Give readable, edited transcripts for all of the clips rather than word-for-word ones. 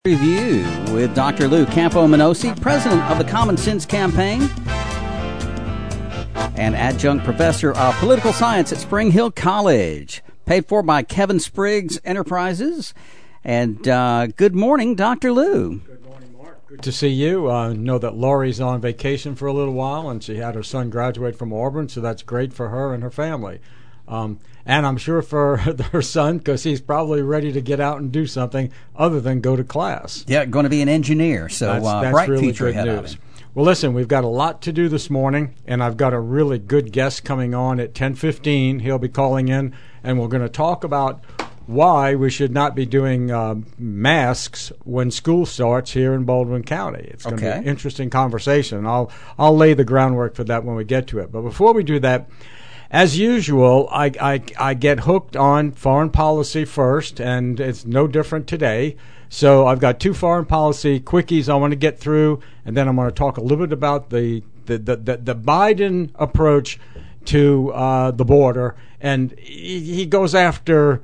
Review with Dr. Lou Campo-Menosi, president of the Common Sense Campaign and adjunct professor of political science at Spring Hill College, paid for by Kevin Spriggs Enterprises. And good morning, Dr. Lou. Good morning, Mark. Good to see you. I know that Laurie's on vacation for a little while, and she had her son graduate from Auburn, so that's great for her and her family. And I'm sure for her son, because he's probably ready to get out and do something other than go to class. Yeah, going to be an engineer, so that's bright really future good ahead news. of him. Well, listen, we've got a lot to do this morning, and I've got a really good guest coming on at 10:15. He'll be calling in, and we're going to talk about why we should not be doing masks when school starts here in Baldwin County. It's going to be an interesting conversation. I'll lay the groundwork for that when we get to it. But before we do that, as usual, I get hooked on foreign policy first, and it's no different today. So I've got two foreign policy quickies I want to get through, and then I'm going to talk a little bit about the Biden approach to the border. And he goes after,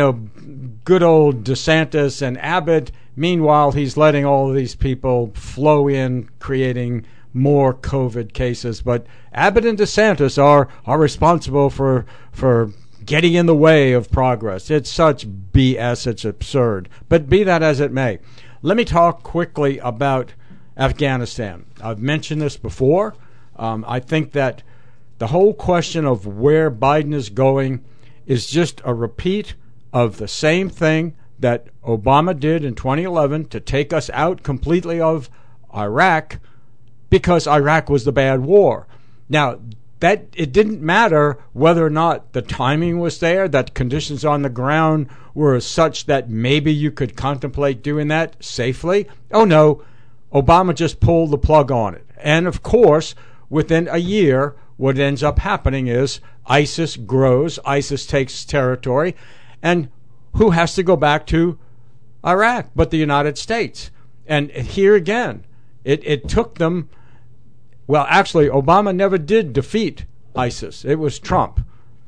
good old DeSantis and Abbott. Meanwhile, he's letting all of these people flow in, creating more COVID cases. But Abbott and DeSantis are responsible for getting in the way of progress. It's such BS, it's absurd. But be that as it may, let me talk quickly about Afghanistan. I've mentioned this before. I think that the whole question of where Biden is going is just a repeat of the same thing that Obama did in 2011 to take us out completely of Iraq, because Iraq was the bad war. Now, that it didn't matter whether or not the timing was there, that conditions on the ground were such that maybe you could contemplate doing that safely. Oh, no, Obama just pulled the plug on it. And, of course, within a year, what ends up happening is ISIS grows, ISIS takes territory, and who has to go back to Iraq but the United States? And here again, it took them. Well, actually, Obama never did defeat ISIS. It was Trump.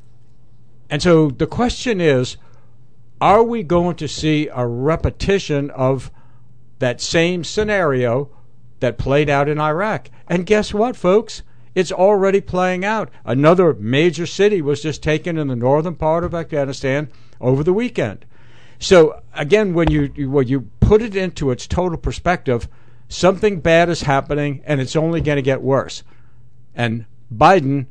And so the question is, are we going to see a repetition of that same scenario that played out in Iraq? And guess what, folks? It's already playing out. Another major city was just taken in the northern part of Afghanistan over the weekend. So, again, when you put it into its total perspective, something bad is happening, and it's only going to get worse. And Biden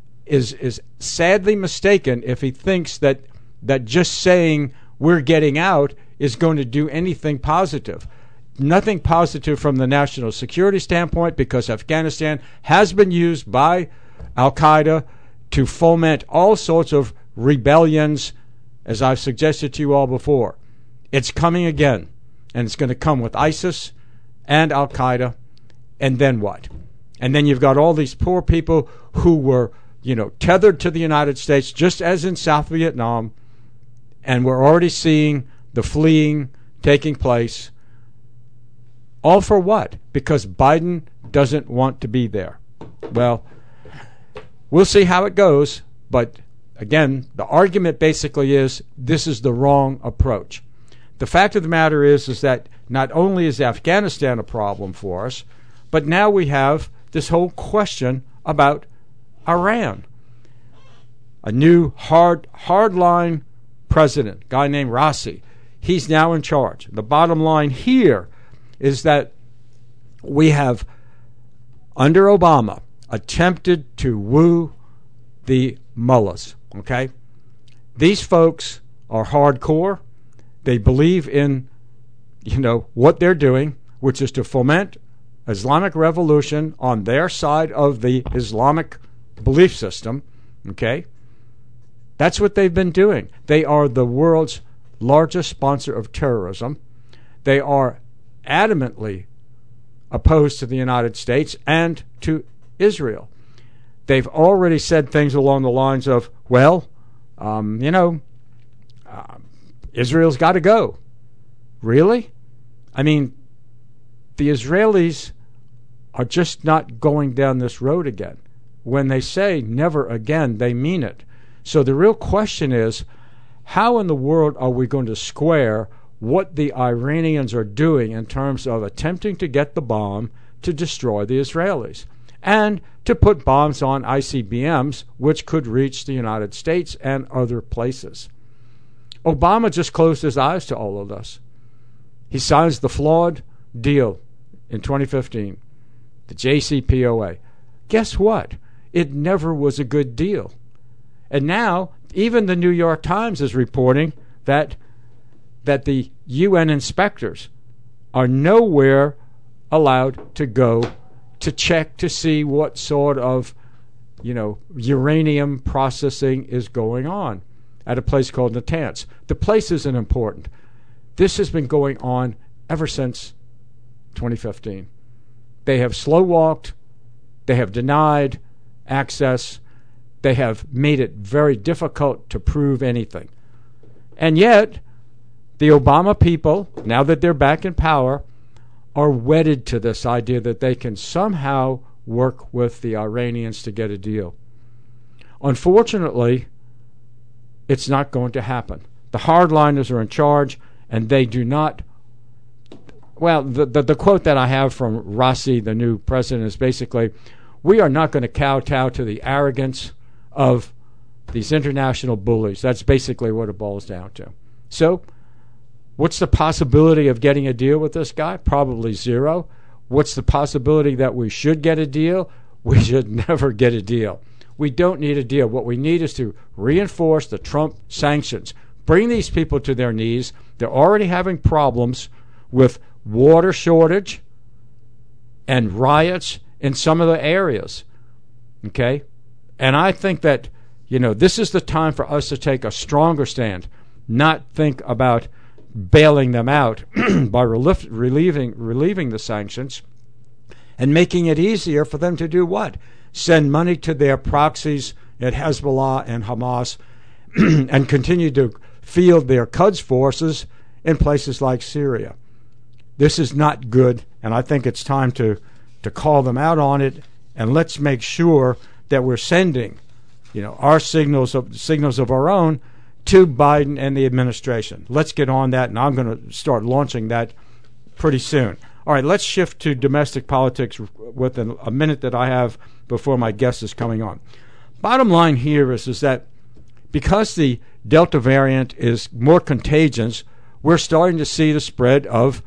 is sadly mistaken if he thinks that just saying we're getting out is going to do anything positive. Nothing positive from the national security standpoint, because Afghanistan has been used by al-Qaeda to foment all sorts of rebellions, as I've suggested to you all before. It's coming again, and it's going to come with ISIS and al-Qaeda, and then what? And then you've got all these poor people who were, tethered to the United States, just as in South Vietnam, and we're already seeing the fleeing taking place. All for what? Because Biden doesn't want to be there. Well, we'll see how it goes, but again, the argument basically is this is the wrong approach. The fact of the matter is that not only is Afghanistan a problem for us, but now we have this whole question about Iran. A new hardline president, a guy named Raisi, he's now in charge. The bottom line here is that we have, under Obama, attempted to woo the mullahs, okay? These folks are hardcore. They believe in what they're doing, which is to foment Islamic revolution on their side of the Islamic belief system, okay? That's what they've been doing. They are the world's largest sponsor of terrorism. They are adamantly opposed to the United States and to Israel. They've already said things along the lines of, Israel's got to go. Really? I mean, the Israelis are just not going down this road again. When they say never again, they mean it. So the real question is, how in the world are we going to square what the Iranians are doing in terms of attempting to get the bomb to destroy the Israelis and to put bombs on ICBMs, which could reach the United States and other places. Obama just closed his eyes to all of this. He signs the flawed deal in 2015, the JCPOA. Guess what? It never was a good deal. And now, even the New York Times is reporting that the UN inspectors are nowhere allowed to go to check to see what sort of, uranium processing is going on at a place called Natanz. The place isn't important. This has been going on ever since 2015. They have slow-walked. They have denied access. They have made it very difficult to prove anything. And yet, the Obama people, now that they're back in power, are wedded to this idea that they can somehow work with the Iranians to get a deal. Unfortunately, it's not going to happen. The hardliners are in charge, and they do not. Well, the quote that I have from Rossi, the new president, is basically, we are not going to kowtow to the arrogance of these international bullies. That's basically what it boils down to. So, what's the possibility of getting a deal with this guy? Probably zero. What's the possibility that we should get a deal? We should never get a deal. We don't need a deal. What we need is to reinforce the Trump sanctions. Bring these people to their knees. They're already having problems with water shortage and riots in some of the areas. Okay? And I think that, this is the time for us to take a stronger stand, not think about bailing them out by relieving the sanctions and making it easier for them to do what? Send money to their proxies at Hezbollah and Hamas and continue to field their Quds forces in places like Syria. This is not good, and I think it's time to call them out on it, and let's make sure that we're sending, our signals of our own to Biden and the administration. Let's get on that, and I'm going to start launching that pretty soon. All right, let's shift to domestic politics within a minute that I have before my guest is coming on. Bottom line here is that because the Delta variant is more contagious, we're starting to see the spread of,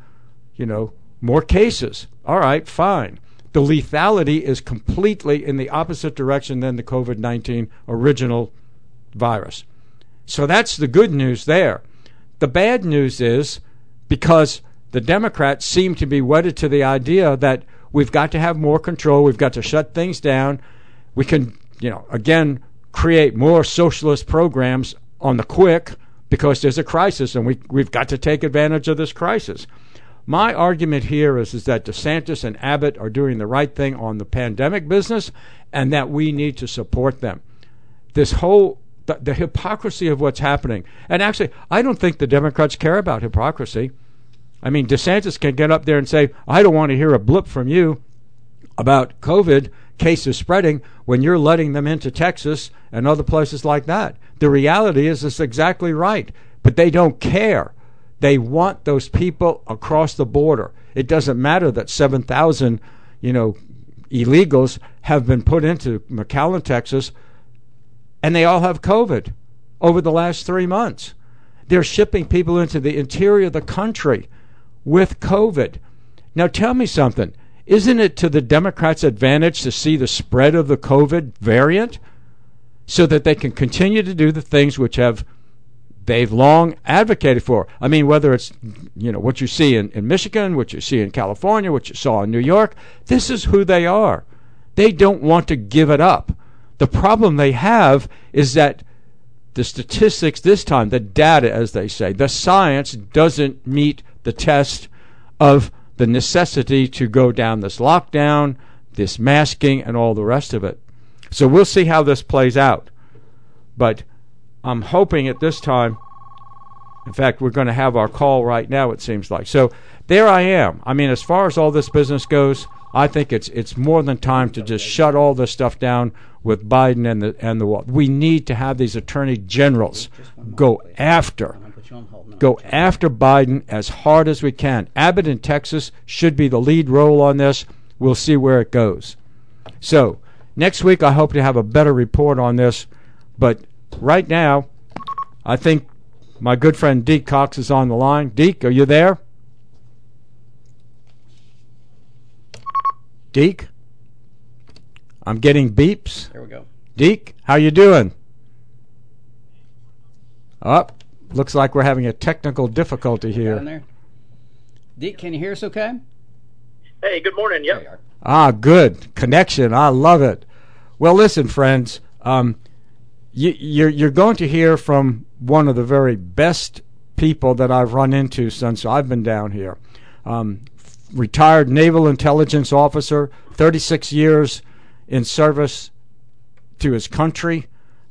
more cases. All right, fine. The lethality is completely in the opposite direction than the COVID-19 original virus. So that's the good news there. The bad news is because the Democrats seem to be wedded to the idea that we've got to have more control, we've got to shut things down, we can, again, create more socialist programs on the quick because there's a crisis and we've got to take advantage of this crisis. My argument here is that DeSantis and Abbott are doing the right thing on the pandemic business and that we need to support them. This whole the hypocrisy of what's happening. And actually, I don't think the Democrats care about hypocrisy. I mean, DeSantis can get up there and say, I don't want to hear a blip from you about COVID cases spreading when you're letting them into Texas and other places like that. The reality is it's exactly right, but they don't care. They want those people across the border. It doesn't matter that 7,000, illegals have been put into McAllen, Texas, and they all have COVID over the last 3 months. They're shipping people into the interior of the country with COVID. Now tell me something. Isn't it to the Democrats' advantage to see the spread of the COVID variant so that they can continue to do the things which they've long advocated for? I mean, whether it's what you see in Michigan, what you see in California, what you saw in New York, this is who they are. They don't want to give it up. The problem they have is that the statistics this time, the data, as they say, the science doesn't meet the test of the necessity to go down this lockdown, this masking, and all the rest of it. So we'll see how this plays out. But I'm hoping at this time, in fact, we're going to have our call right now, it seems like. So there I am. I mean, as far as all this business goes, I think it's more than time to just shut all this stuff down with Biden and the wall. We need to have these attorney generals go after Biden as hard as we can. Abbott in Texas should be the lead role on this. We'll see where it goes. So next week I hope to have a better report on this. But right now, I think my good friend Deke Cox is on the line. Deke, are you there? Deke? I'm getting beeps. There we go. Deke, how you doing? Looks like we're having a technical difficulty here. Down there. Deke, can you hear us okay? Hey, good morning. Yep. Good. Connection. I love it. Well, listen, friends. You're going to hear from one of the very best people that I've run into since I've been down here. Retired Naval Intelligence Officer, 36 years in service to his country.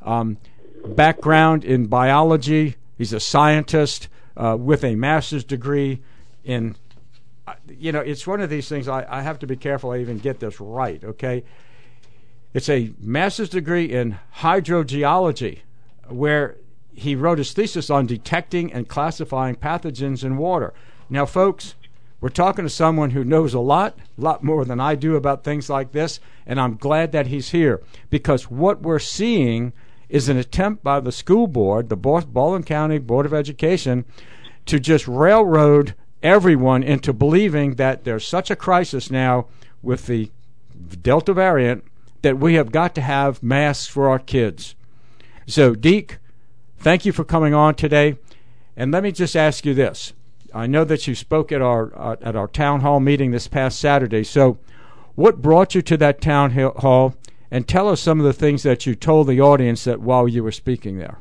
Background in biology. He's a scientist with a master's degree in, it's one of these things I have to be careful I even get this right, okay? It's a master's degree in hydrogeology, where he wrote his thesis on detecting and classifying pathogens in water. Now, folks, we're talking to someone who knows a lot more than I do about things like this, and I'm glad that he's here, because what we're seeing is an attempt by the school board, the Baldwin County Board of Education, to just railroad everyone into believing that there's such a crisis now with the Delta variant that we have got to have masks for our kids. So, Deke, thank you for coming on today. And let me just ask you this. I know that you spoke at our town hall meeting this past Saturday. So what brought you to that town hall? And tell us some of the things that you told the audience that while you were speaking there.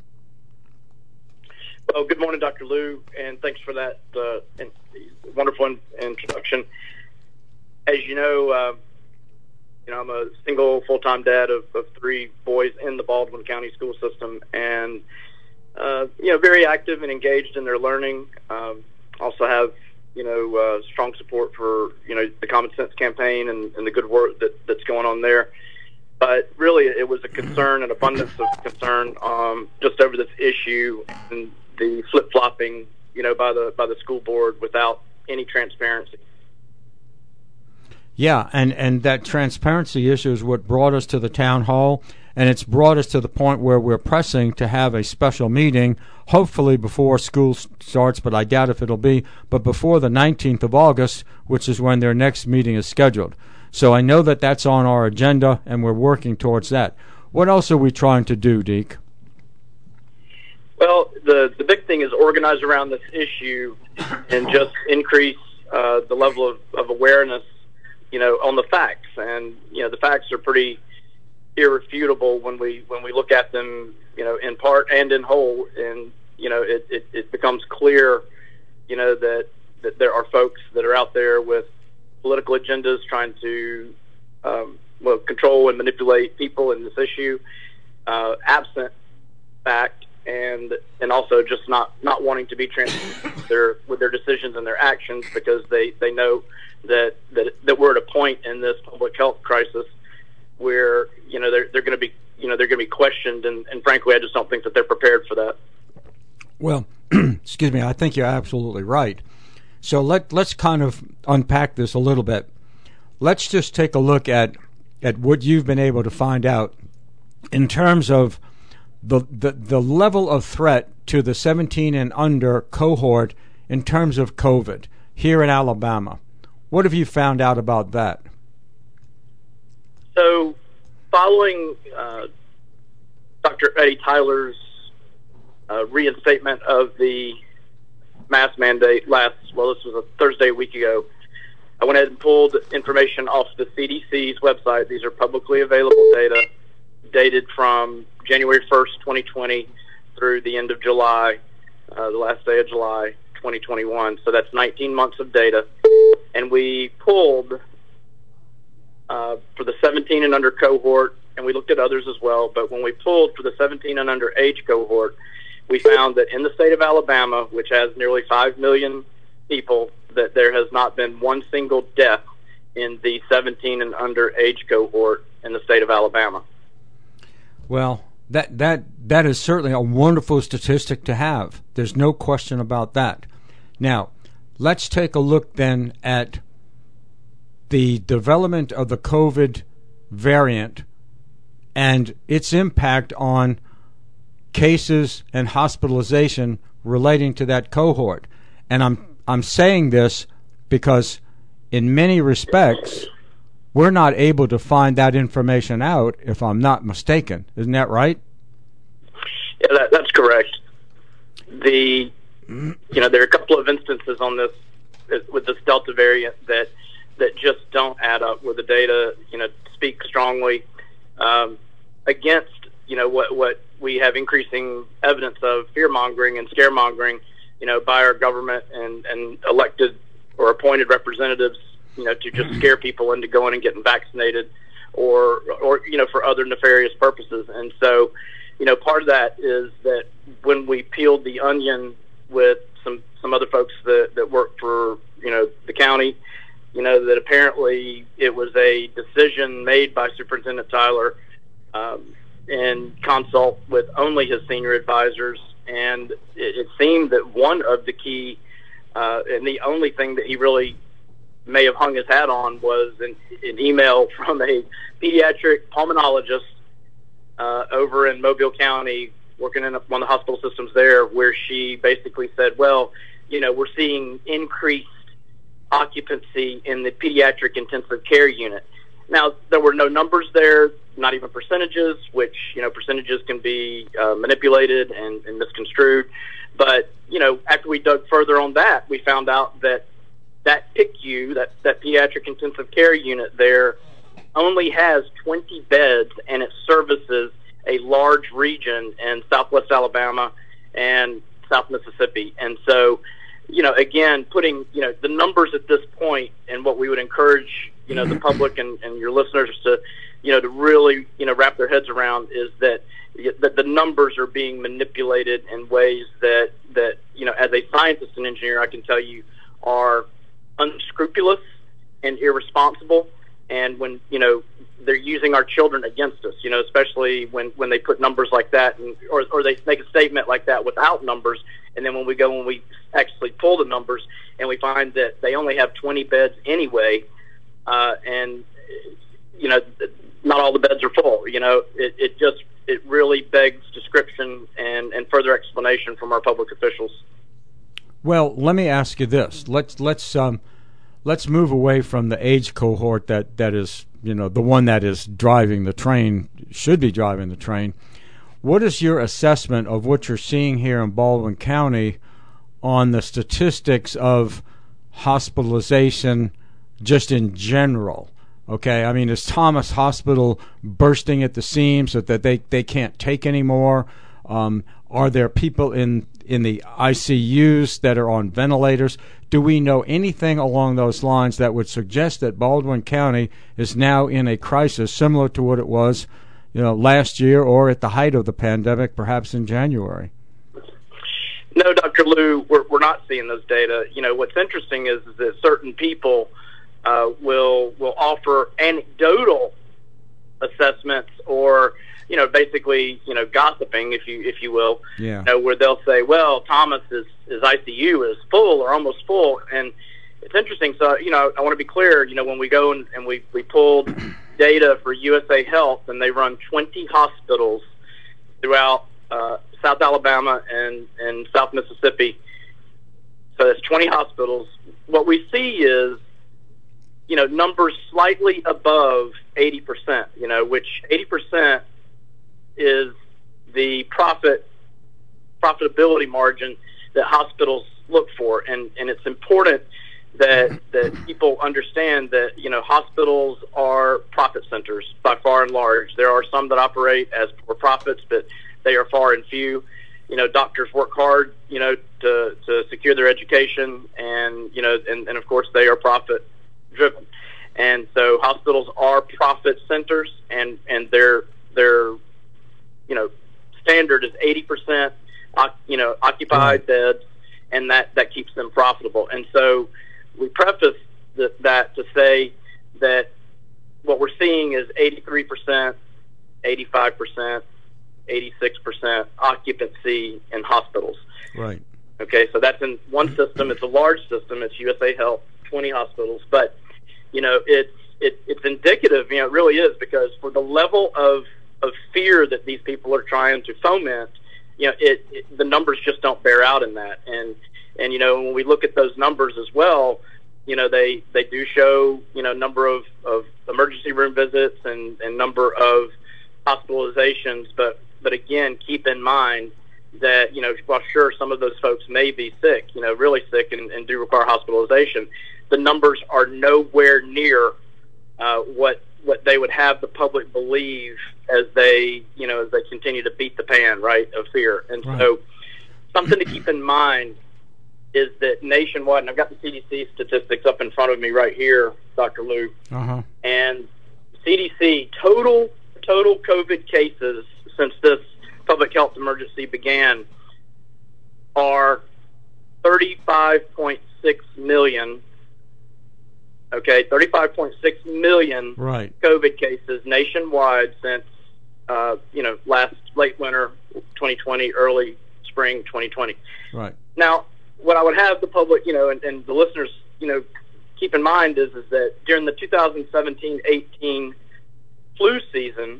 Well, good morning, Dr. Lou, and thanks for that wonderful introduction. As you know, I'm a single full-time dad of 3 boys in the Baldwin County school system, and very active and engaged in their learning. Also have strong support for the Common Sense campaign and the good work that's going on there. But really, it was a concern, an abundance of concern, just over this issue and the flip-flopping, by the school board without any transparency. Yeah, and that transparency issue is what brought us to the town hall, and it's brought us to the point where we're pressing to have a special meeting, hopefully before school starts, but I doubt if it'll be, but before the 19th of August, which is when their next meeting is scheduled. So I know that that's on our agenda, and we're working towards that. What else are we trying to do, Deke? Well, the big thing is organize around this issue and just increase the level of awareness, on the facts. And, the facts are pretty irrefutable when we look at them, in part and in whole. And, it becomes clear, that there are folks that are out there with political agendas trying to control and manipulate people in this issue, absent fact, and also just not wanting to be transparent with their decisions and their actions, because they know that we're at a point in this public health crisis where they're going to be questioned, and frankly I just don't think that they're prepared for that. Well, excuse me, I think you're absolutely right. So let's kind of unpack this a little bit. Let's just take a look at what you've been able to find out in terms of the level of threat to the 17 and under cohort in terms of COVID here in Alabama. What have you found out about that? So, following Dr. Eddie Tyler's reinstatement of the mask mandate this was a Thursday a week ago, I went ahead and pulled information off the CDC's website. These are publicly available data dated from January 1st, 2020 through the end of July, the last day of July 2021. So that's 19 months of data. And we pulled for the 17 and under cohort, and we looked at others as well, but when we pulled for the 17 and under age cohort, we found that in the state of Alabama, which has nearly 5 million people, that there has not been one single death in the 17 and under age cohort in the state of Alabama. Well, that is certainly a wonderful statistic to have. There's no question about that. Now, let's take a look then at the development of the COVID variant and its impact on cases and hospitalization relating to that cohort. And I'm saying this because in many respects, we're not able to find that information out, if I'm not mistaken. Isn't that right? Yeah, that's correct. There are a couple of instances on this with this Delta variant that just don't add up, where the data, speak strongly against, what we have increasing evidence of fear-mongering and scaremongering, by our government and elected or appointed representatives, to just scare people into going and getting vaccinated or for other nefarious purposes. And so, part of that is that when we peeled the onion with some other folks that work for, the county, that apparently it was a decision made by Superintendent Tyler in consult with only his senior advisors. And it seemed that one of the key and the only thing that he really may have hung his hat on was an email from a pediatric pulmonologist over in Mobile County, working in one of the hospital systems there, where she basically said, well, we're seeing increased occupancy in the pediatric intensive care unit. Now, there were no numbers there, not even percentages, which, percentages can be manipulated and misconstrued. But, after we dug further on that, we found out that PICU, that pediatric intensive care unit there, only has 20 beds, and it services a large region in southwest Alabama and South Mississippi. And so, again, putting, the numbers at this point, and what we would encourage, the public and your listeners to, to really, wrap their heads around is that the numbers are being manipulated in ways that, as a scientist and engineer, I can tell you are unscrupulous and irresponsible. And when, they're using our children against us, especially when they put numbers like that, or they make a statement like that without numbers. And then when we actually pull the numbers and we find that they only have 20 beds anyway, and, not all the beds are full, it really begs description and further explanation from our public officials. Well, let me ask you this. Let's move away from the age cohort that is, the one that is driving the train, should be driving the train. What is your assessment of what you're seeing here in Baldwin County on the statistics of hospitalization just in general? Okay, I mean, is Thomas Hospital bursting at the seams so that they can't take anymore? Are there people in the ICUs that are on ventilators? Do we know anything along those lines that would suggest that Baldwin County is now in a crisis similar to what it was, last year or at the height of the pandemic, perhaps in January? No, Dr. Lou, we're not seeing those data. What's interesting is that certain people will offer anecdotal assessments or basically, gossiping, if you will, yeah. Where they'll say, well, Thomas's ICU is full or almost full. And it's interesting. So, I want to be clear, when we go and we pulled data for USA Health, and they run 20 hospitals throughout South Alabama and South Mississippi. So that's 20 hospitals. What we see is, numbers slightly above 80%, which 80% is the profitability margin that hospitals look for. And it's important that people understand that, hospitals are profit centers by far and large. There are some that operate as for profits, but they are far and few. Doctors work hard, to secure their education, and of course they are profit driven. And so hospitals are profit centers, and their standard is 80%, occupied beds, and that keeps them profitable. And so we preface that to say 83%, 85%, 86% occupancy in hospitals. Right. Okay, so that's in one system. It's a large system. It's USA Health, 20 hospitals. But, it's indicative, it really is, because for the level of fear that these people are trying to foment, the numbers just don't bear out in that. And when we look at those numbers as well, they do show, number of emergency room visits and number of hospitalizations. But again, keep in mind that, while sure, some of those folks may be sick, really sick and do require hospitalization, the numbers are nowhere near what they would have the public believe as they continue to beat the pan, right, of fear. And right. So something to keep in mind is that nationwide, and I've got the CDC statistics up in front of me right here, Dr. Lou, and CDC total COVID cases since this public health emergency began are 35.6 million. Okay, 35.6 million right. COVID cases nationwide since last late winter 2020, early spring 2020. Right. Now, what I would have the public, and the listeners, keep in mind is that during the 2017-18 flu season,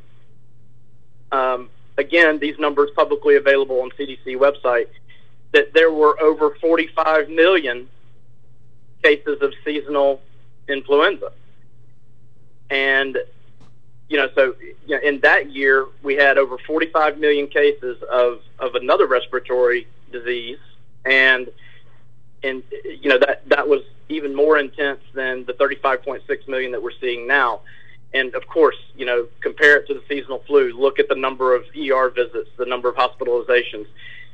again, these numbers publicly available on CDC website, that there were over 45 million cases of seasonal influenza. And, so in that year, we had over 45 million cases of another respiratory disease. And that was even more intense than the 35.6 million that we're seeing now. And of course, compare it to the seasonal flu. Look at the number of ER visits, the number of hospitalizations.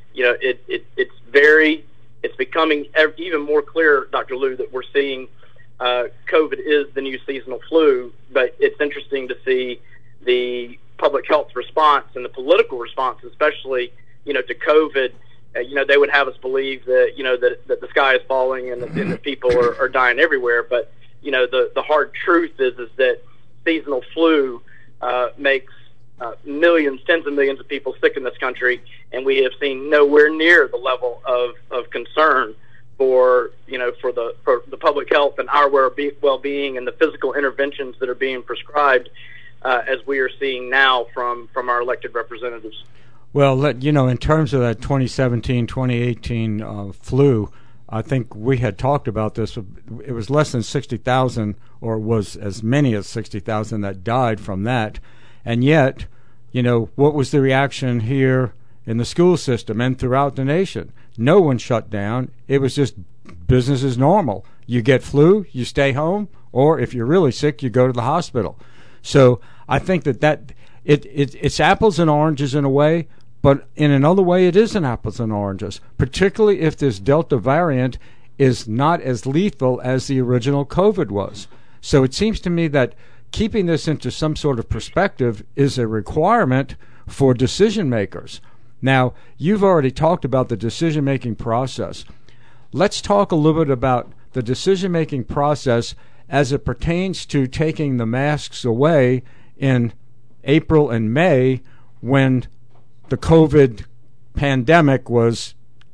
It's becoming even more clear, Dr. Lou, that we're seeing COVID is the new seasonal flu. But it's interesting to see the public health response and the political response, especially to COVID. They would have us believe that that the sky is falling and that people are dying everywhere. But the hard truth is that seasonal flu makes millions, tens of millions of people sick in this country, and we have seen nowhere near the level of concern for the public health and our well-being and the physical interventions that are being prescribed as we are seeing now from our elected representatives. Well, in terms of that 2017, 2018 flu, I think we had talked about this. It was less than 60,000, or was as many as 60,000 that died from that. And yet, what was the reaction here in the school system and throughout the nation? No one shut down. It was just business as normal. You get flu, you stay home, or if you're really sick, you go to the hospital. So I think that it's apples and oranges in a way, but in another way, it isn't apples and oranges, particularly if this Delta variant is not as lethal as the original COVID was. So it seems to me that keeping this into some sort of perspective is a requirement for decision makers. Now, you've already talked about the decision-making process. Let's talk a little bit about the decision-making process as it pertains to taking the masks away in April and May when the COVID pandemic was,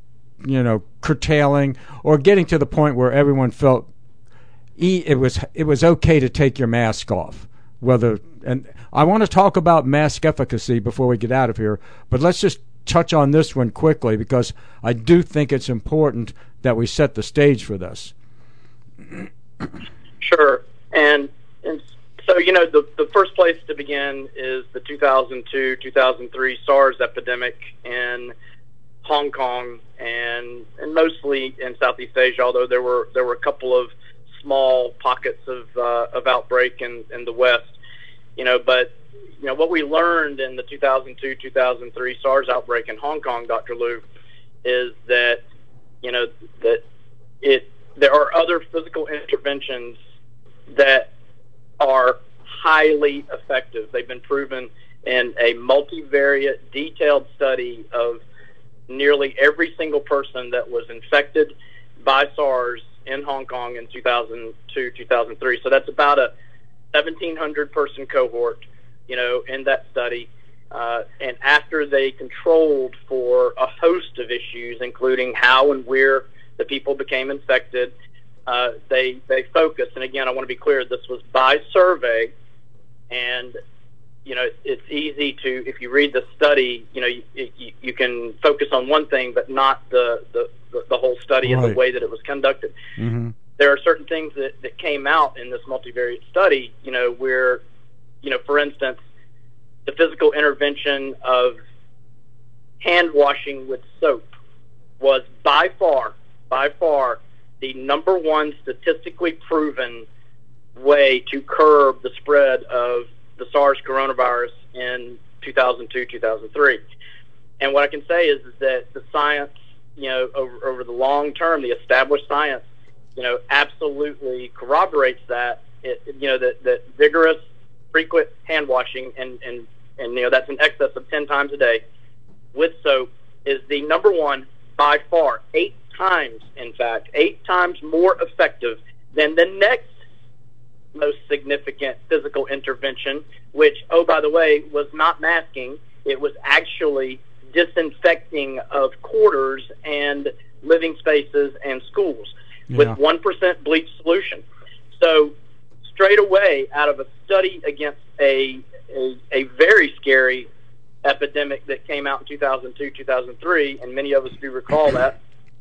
curtailing or getting to the point where everyone felt it was okay to take your mask off. And I want to talk about mask efficacy before we get out of here, but let's just touch on this one quickly because I do think it's important that we set the stage for this. Sure. And so, the first place to begin is the 2002-2003 SARS epidemic in Hong Kong and mostly in Southeast Asia, although there were a couple of small pockets of outbreak in the West. But what we learned in the 2002-2003 SARS outbreak in Hong Kong, Dr. Lou, is that there are other physical interventions that are highly effective. They've been proven in a multivariate, detailed study of nearly every single person that was infected by SARS in Hong Kong in 2002-2003. So that's about a 1,700 person cohort, in that study. And after they controlled for a host of issues, including how and where the people became infected, they focused. And again, I want to be clear, this was by survey. And, it's easy to, if you read the study, you can focus on one thing, but not the whole study and the way that it was conducted. Mm-hmm. There are certain things that came out in this multivariate study, where, for instance, the physical intervention of hand washing with soap was by far the number one statistically proven way to curb the spread of the SARS coronavirus in 2002, 2003. And what I can say is that the science, over the long term, the established science, absolutely corroborates that. That vigorous, frequent hand washing and that's in excess of 10 times a day with soap is the number one by far, 8 times, in fact, 8 times more effective than the next most significant physical intervention, which, oh, by the way, was not masking. It was actually disinfecting of quarters and living spaces and schools with 1% bleach solution. So straight away, out of a study against a very scary epidemic that came out in 2002, 2003, and many of us do recall that,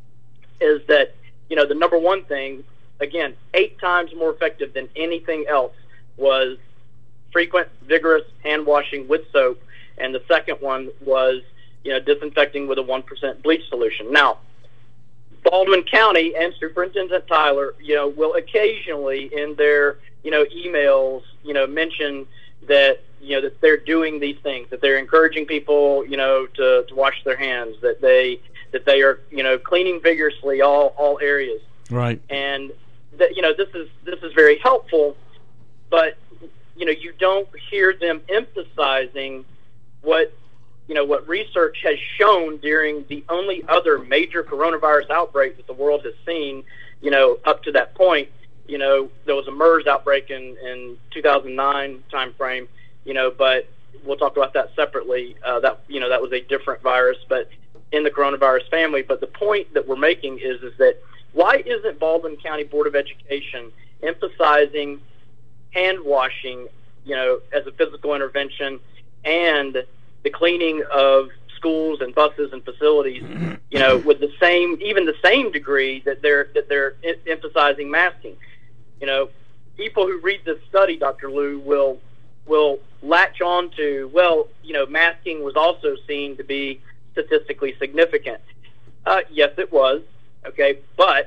is that, the number one thing, again, 8 times more effective than anything else, was frequent, vigorous hand washing with soap, and the second one was, disinfecting with a 1% bleach solution. Now, Baldwin County and Superintendent Tyler, will occasionally in their, emails, mention that, that they're doing these things, that they're encouraging people, to wash their hands, that they are, cleaning vigorously all areas. Right. And that, this is very helpful, but, you don't hear them emphasizing what research has shown during the only other major coronavirus outbreak that the world has seen, up to that point. There was a MERS outbreak in 2009 timeframe, but we'll talk about that separately. That was a different virus, but in the coronavirus family. But the point that we're making is that why isn't Baldwin County Board of Education emphasizing hand washing, as a physical intervention, and the cleaning of schools and buses and facilities, with the same degree that they're emphasizing masking? People who read this study, Dr. Lou, will latch on to, masking was also seen to be statistically significant. Yes, it was, okay, but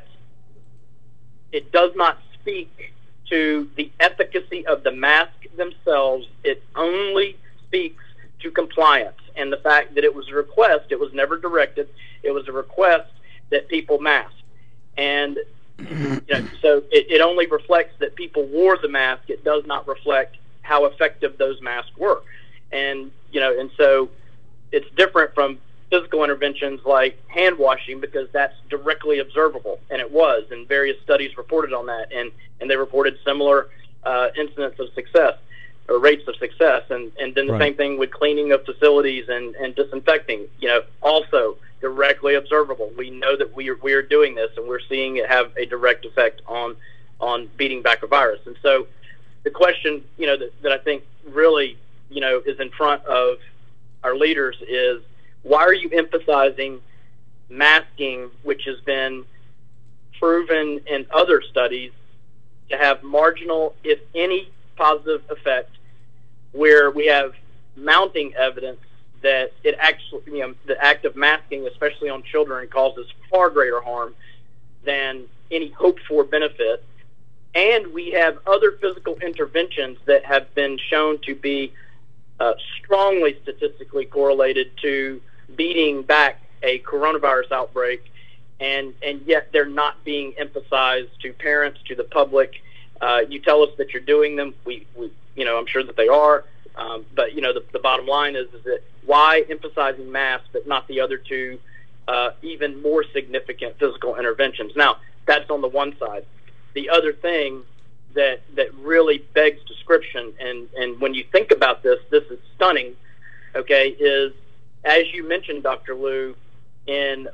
it does not speak to the efficacy of the mask themselves. It only speaks to compliance and the fact that it was a request. It was never directed. It was a request that people mask. And so it only reflects that people wore the mask. It does not reflect how effective those masks were. And, and so it's different from physical interventions like hand washing, because that's directly observable, and it was, and various studies reported on that, and they reported similar incidents of success or rates of success, and then the same thing with cleaning of facilities and disinfecting, also directly observable. We know that we are doing this, and we're seeing it have a direct effect on beating back a virus. And so the question, that I think really, is in front of our leaders is, why are you emphasizing masking, which has been proven in other studies to have marginal, if any, positive effect, where we have mounting evidence that it actually, the act of masking, especially on children, causes far greater harm than any hoped-for benefit? And we have other physical interventions that have been shown to be strongly statistically correlated to beating back a coronavirus outbreak, and yet they're not being emphasized to parents, to the public. You tell us that you're doing them. We I'm sure that they are. But the bottom line is that why emphasizing masks but not the other two even more significant physical interventions? Now, that's on the one side. The other thing that really begs description prescription. And when you think about this is stunning, okay, is, as you mentioned, Dr. Lou, in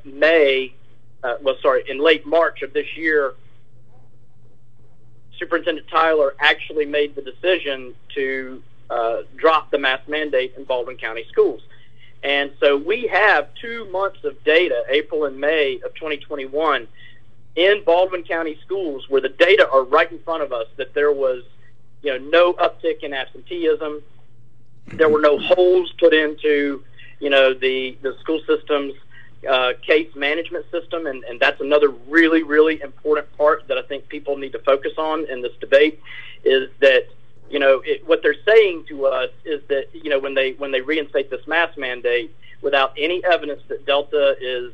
in late March of this year, Superintendent Tyler actually made the decision to drop the mask mandate in Baldwin County schools. And so we have 2 months of data, April and May of 2021, in Baldwin County schools where the data are right in front of us, that there was no uptick in absenteeism. There were no holes put into the school system's case management system, and that's another really, really important part that I think people need to focus on in this debate, is that what they're saying to us is that when they reinstate this mask mandate without any evidence that Delta is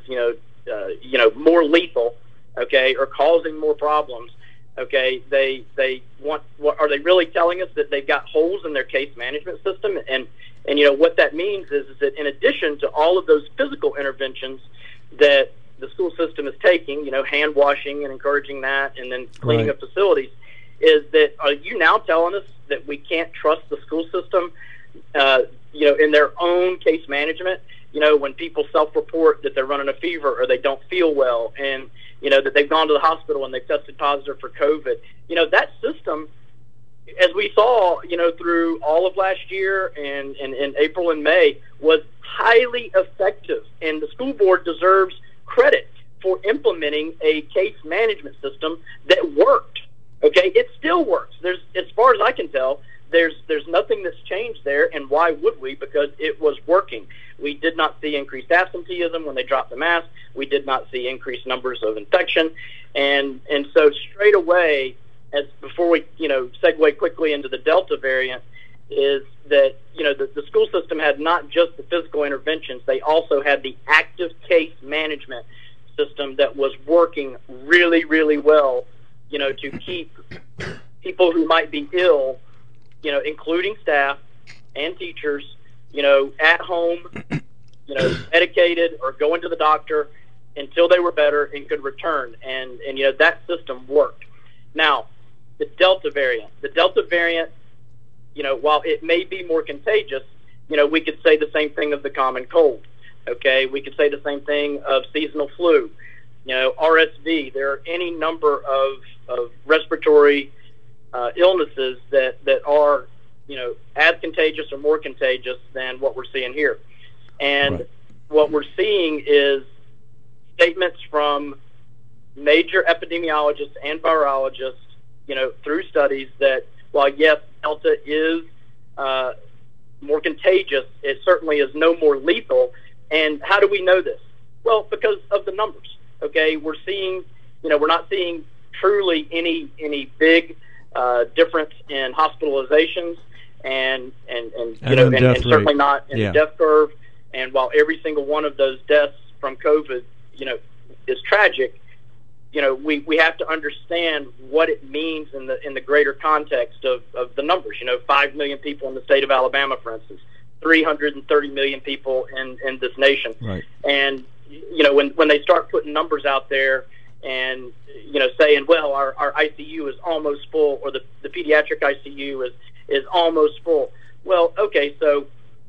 more lethal, okay, or causing more problems, okay, they want, what are they really telling us? That they've got holes in their case management system? And what that means is that in addition to all of those physical interventions that the school system is taking, hand washing and encouraging that, and then cleaning up facilities, is that, are you now telling us that we can't trust the school system, in their own case management? When people self-report that they're running a fever or they don't feel well, and that they've gone to the hospital and they've tested positive for COVID, that system, as we saw, through all of last year and in April and May, was highly effective. And the school board deserves credit for implementing a case management system that worked. Okay, it still works. As far as I can tell, there's nothing that's changed there. And why would we? Because it was working. We did not see increased absenteeism when they dropped the mask. We did not see increased numbers of infection. And so straight away, before we segue quickly into the Delta variant, is that the school system had not just the physical interventions; they also had the active case management system that was working really, really well. To keep people who might be ill, including staff and teachers, at home, medicated or going to the doctor until they were better and could return. And that system worked. Now, the Delta variant, while it may be more contagious, we could say the same thing of the common cold. Okay, we could say the same thing of seasonal flu. RSV. There are any number of respiratory illnesses that are as contagious or more contagious than what we're seeing here. And what we're seeing is statements from major epidemiologists and virologists, through studies, that while yes, Delta is more contagious, it certainly is no more lethal. And how do we know this? Well, because of the numbers. Okay, we're seeing, we're not seeing truly any big difference in hospitalizations and certainly not in the death curve. And while every single one of those deaths from COVID, is tragic, we have to understand what it means in the greater context of the numbers. 5 million people in the state of Alabama, for instance, 330 million people in this nation. Right. And when they start putting numbers out there and saying, well, our ICU is almost full, or the pediatric ICU is almost full. Well, okay, so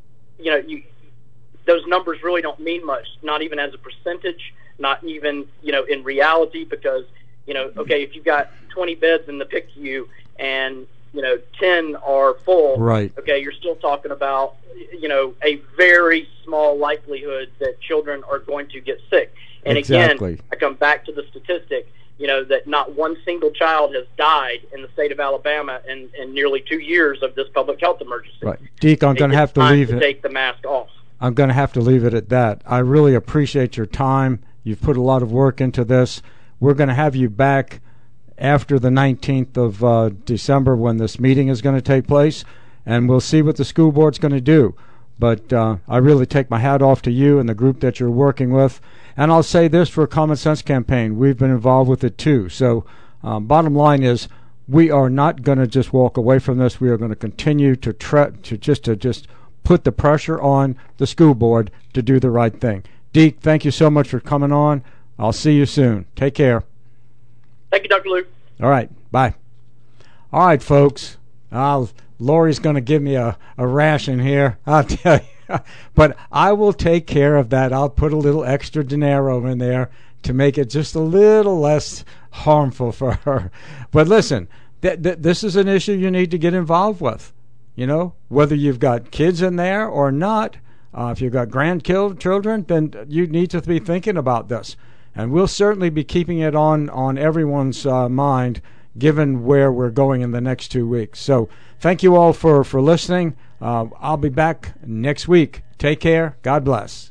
those numbers really don't mean much, not even as a percentage, not even in reality, because okay, if you've got 20 beds in the PICU and 10 are full, right? Okay, you're still talking about a very small likelihood that children are going to get sick. And exactly. Again, I come back to the statistic, that not one single child has died in the state of Alabama in nearly 2 years of this public health emergency. Right, Deke, I'm going to have to leave it. Take the mask off. I'm going to have to leave it at that. I really appreciate your time. You've put a lot of work into this. We're going to have you back after the 19th of December when this meeting is going to take place, and we'll see what the school board's going to do. But I really take my hat off to you and the group that you're working with. And I'll say this for a Common Sense campaign. We've been involved with it too. So bottom line is, we are not going to just walk away from this. We are going to continue to just put the pressure on the school board to do the right thing. Deke, thank you so much for coming on. I'll see you soon. Take care. Thank you, Dr. Luke. All right. Bye. All right, folks. Lori's going to give me a ration here, I'll tell you. But I will take care of that. I'll put a little extra dinero in there to make it just a little less harmful for her. But listen, this is an issue you need to get involved with. You know, whether you've got kids in there or not, if you've got grandchildren, then you need to be thinking about this. And we'll certainly be keeping it on everyone's mind, given where we're going in the next 2 weeks. So thank you all for listening. I'll be back next week. Take care. God bless.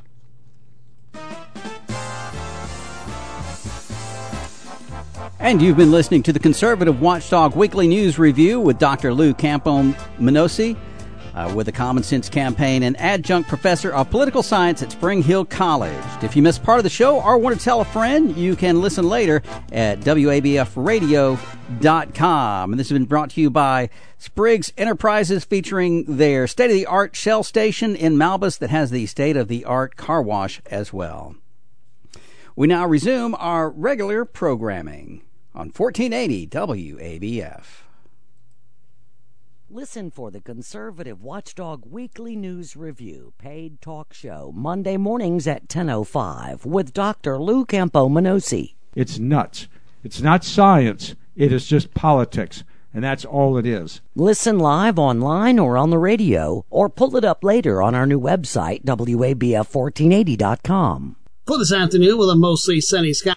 And you've been listening to the Conservative Watchdog Weekly News Review with Dr. Lou Campo-Menosi with the Common Sense Campaign and adjunct professor of political science at Spring Hill College. If you missed part of the show or want to tell a friend, you can listen later at WABFradio.com. And this has been brought to you by Spriggs Enterprises, featuring their state-of-the-art Shell station in Malbus that has the state-of-the-art car wash as well. We now resume our regular programming on 1480 WABF. Listen for the Conservative Watchdog Weekly News Review, paid talk show, Monday mornings at 10:05 with Dr. Lou Campo-Menosi. It's nuts. It's not science. It is just politics, and that's all it is. Listen live online or on the radio, or pull it up later on our new website, WABF1480.com. For this afternoon, with a mostly sunny sky.